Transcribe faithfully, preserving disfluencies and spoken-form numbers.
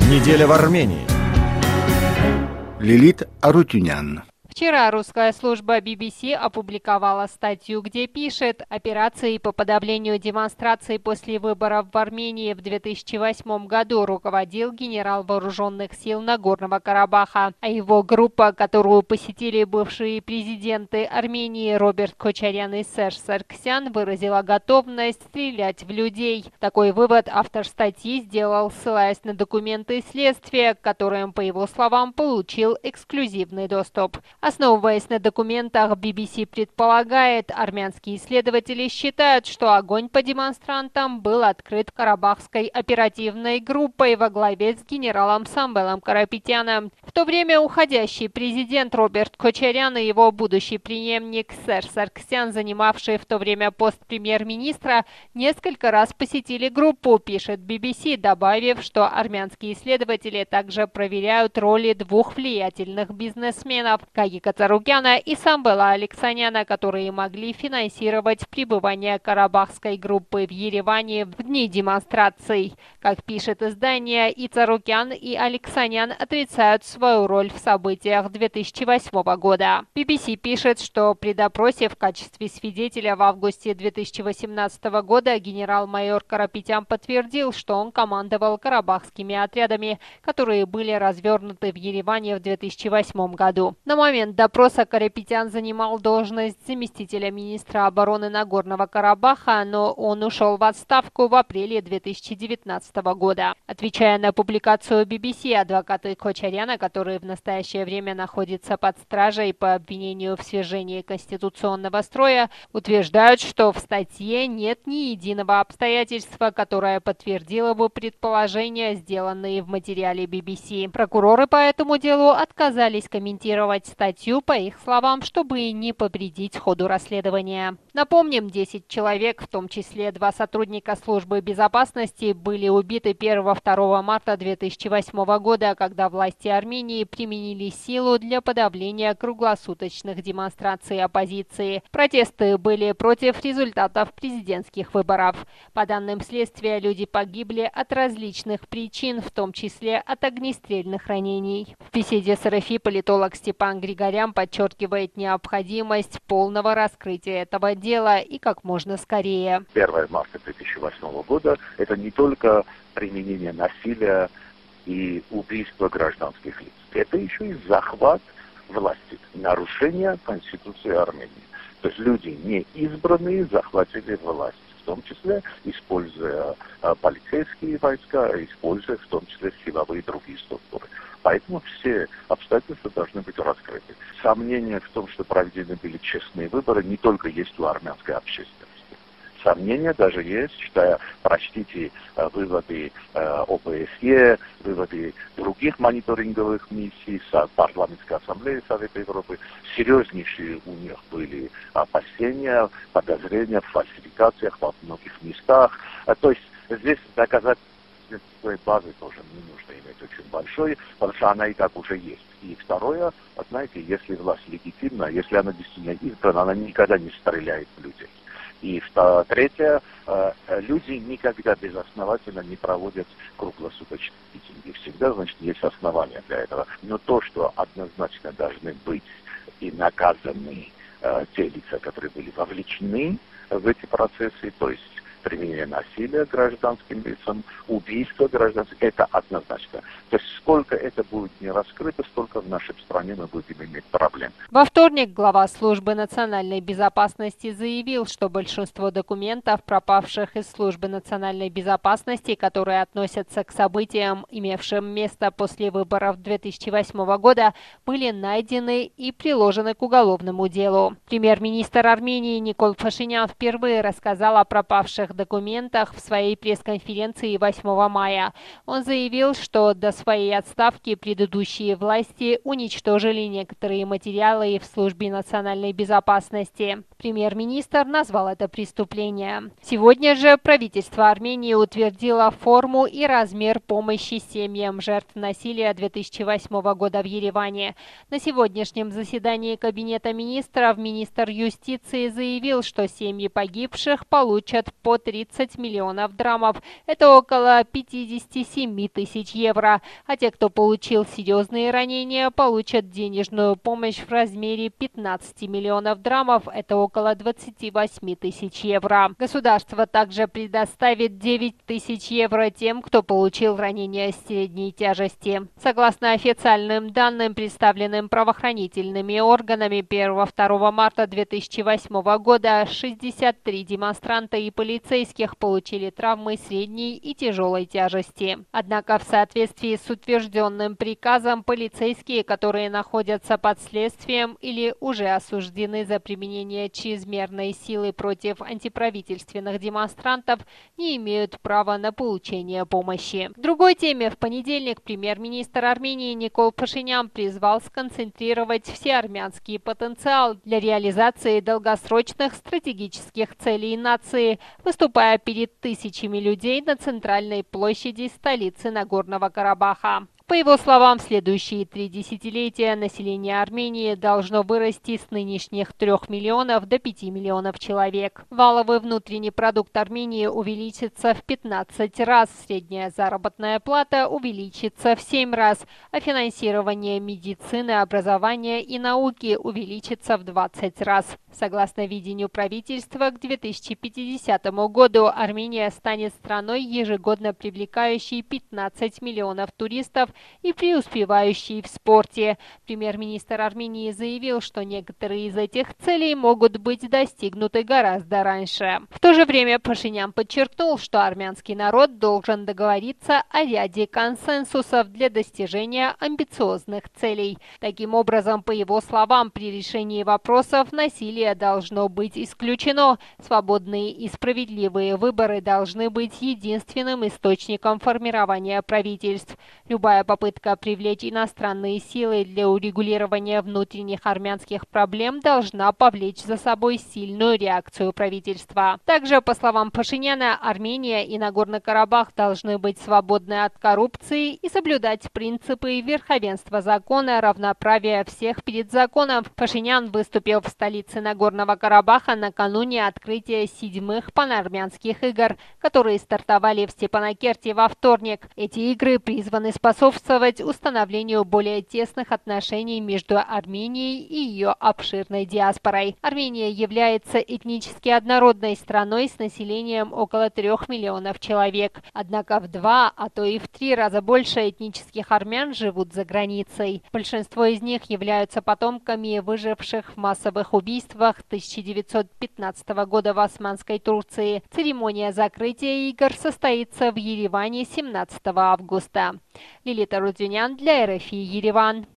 Неделя в Армении. Лилит Арутюнян. Вчера русская служба би би си опубликовала статью, где пишет: операцией по подавлению демонстраций после выборов в Армении в две тысячи восьмом году руководил генерал вооруженных сил Нагорного Карабаха, а его группа, которую посетили бывшие президенты Армении Роберт Кочарян и Серж Сарксян, выразила готовность стрелять в людей. Такой вывод автор статьи сделал, ссылаясь на документы следствия, к которым, по его словам, получил эксклюзивный доступ. Основываясь на документах, би би си предполагает, армянские исследователи считают, что огонь по демонстрантам был открыт карабахской оперативной группой во главе с генералом Самвелом Карапетяном. В то время уходящий президент Роберт Кочарян и его будущий преемник Серж Сарксян, занимавший в то время пост премьер-министра, несколько раз посетили группу, пишет би би си, добавив, что армянские исследователи также проверяют роли двух влиятельных бизнесменов – Гаги Кацарукяна и Самвела Алексаняна, которые могли финансировать пребывание карабахской группы в Ереване в дни демонстраций. Как пишет издание, и Царукян, и Алексанян отрицают свою роль в событиях две тысячи восьмого года. би би си пишет, что при допросе в качестве свидетеля в августе две тысячи восемнадцатого года генерал-майор Карапетян подтвердил, что он командовал карабахскими отрядами, которые были развернуты в Ереване в две тысячи восьмом году. На момент допроса Карапетян занимал должность заместителя министра обороны Нагорного Карабаха, но он ушел в отставку в апреле две тысячи девятнадцатого года. Отвечая на публикацию би би си, адвокаты Кочаряна, который в настоящее время находится под стражей по обвинению в свержении конституционного строя, утверждают, что в статье нет ни единого обстоятельства, которое подтвердило бы предположения, сделанные в материале би би си. Прокуроры по этому делу отказались комментировать статью, по их словам, чтобы не повредить ходу расследования. Напомним, десять человек, в том числе два сотрудника службы безопасности, были убиты первого-второго марта две тысячи восьмого года, когда власти Армении применили силу для подавления круглосуточных демонстраций оппозиции. Протесты были против результатов президентских выборов. По данным следствия, люди погибли от различных причин, в том числе от огнестрельных ранений. В беседе с эр эф и политолог Степан Григорян подчеркивает необходимость полного раскрытия этого дела и как можно скорее. первого марта две тысячи восьмого года это не только применение насилия и убийство гражданских лиц. Это еще и захват власти, нарушение Конституции Армении. То есть люди не избранные захватили власть, в том числе используя а, полицейские войска, используя в том числе силовые и другие структуры. Поэтому все обстоятельства должны быть раскрыты. Сомнения в том, что проведены были честные выборы, не только есть у армянской общественности. Сомнения даже есть, считая, прочтите выводы о бэ эс е, выводы других мониторинговых миссий, парламентской ассамблеи Совета Европы. Серьезнейшие у них были опасения, подозрения в фальсификациях во многих местах. То есть здесь доказать своей базы тоже не нужно иметь очень большой, потому что она и так уже есть. И второе, знаете, если власть легитимна, если она действительно избрана, она никогда не стреляет в людей. И третье, люди никогда безосновательно не проводят круглосуточные митинги. Всегда, значит, есть основания для этого. Но то, что однозначно должны быть и наказаны те лица, которые были вовлечены в эти процессы, то есть применение насилия гражданским лицам, убийство гражданских, это однозначно. То есть сколько это будет не раскрыто, столько в нашей стране мы будем иметь проблем. Во вторник глава службы национальной безопасности заявил, что большинство документов, пропавших из службы национальной безопасности, которые относятся к событиям, имевшим место после выборов две тысячи восьмого года, были найдены и приложены к уголовному делу. Премьер-министр Армении Никол Пашинян впервые рассказал о пропавших документах в своей пресс-конференции восьмого мая. Он заявил, что до своей отставки предыдущие власти уничтожили некоторые материалы в службе национальной безопасности. Премьер-министр назвал это преступлением. Сегодня же правительство Армении утвердило форму и размер помощи семьям жертв насилия две тысячи восьмого года в Ереване. На сегодняшнем заседании Кабинета министров министр юстиции заявил, что семьи погибших получат по всего тридцать миллионов драмов. Это около пятьдесят семь тысяч евро. А те, кто получил серьезные ранения, получат денежную помощь в размере пятнадцати миллионов драмов. Это около двадцати восьми тысяч евро. Государство также предоставит девять тысяч евро тем, кто получил ранения средней тяжести. Согласно официальным данным, представленным правоохранительными органами, первого-второго марта две тысячи восьмого года шестьдесят три демонстранта и полицейских получили травмы средней и тяжелой тяжести. Однако в соответствии с утвержденным приказом полицейские, которые находятся под следствием или уже осуждены за применение чрезмерной силы против антиправительственных демонстрантов, не имеют права на получение помощи. В другой теме в понедельник премьер-министр Армении Никол Пашинян призвал сконцентрировать всеармянский потенциал для реализации долгосрочных стратегических целей нации, выступая перед тысячами людей на центральной площади столицы Нагорного Карабаха. По его словам, в следующие три десятилетия население Армении должно вырасти с нынешних трех миллионов до пяти миллионов человек. Валовый внутренний продукт Армении увеличится в пятнадцать раз, средняя заработная плата увеличится в семь раз, а финансирование медицины, образования и науки увеличится в двадцать раз. Согласно видению правительства, к две тысячи пятидесятому году Армения станет страной, ежегодно привлекающей пятнадцать миллионов туристов и преуспевающей в спорте. Премьер-министр Армении заявил, что некоторые из этих целей могут быть достигнуты гораздо раньше. В то же время Пашинян подчеркнул, что армянский народ должен договориться о ряде консенсусов для достижения амбициозных целей. Таким образом, по его словам, при решении вопросов насилие должно быть исключено. Свободные и справедливые выборы должны быть единственным источником формирования правительств. Любая попытка привлечь иностранные силы для урегулирования внутренних армянских проблем должна повлечь за собой сильную реакцию правительства. Также, по словам Пашиняна, Армения и Нагорный Карабах должны быть свободны от коррупции и соблюдать принципы верховенства закона, равноправия всех перед законом. Пашинян выступил в столице Нагорного Карабаха накануне открытия седьмых панармянских игр, которые стартовали в Степанакерте во вторник. Эти игры призваны способствовать установлению более тесных отношений между Арменией и ее обширной диаспорой. Армения является этнически однородной страной с населением около трех миллионов человек. Однако в два, а то и в три раза больше этнических армян живут за границей. Большинство из них являются потомками выживших в массовых убийствах тысяча девятьсот пятнадцатого года в Османской Турции. Церемония закрытия игр состоится в Ереване семнадцатого августа. Лилита Рудзюнян для эр эф и Ереван.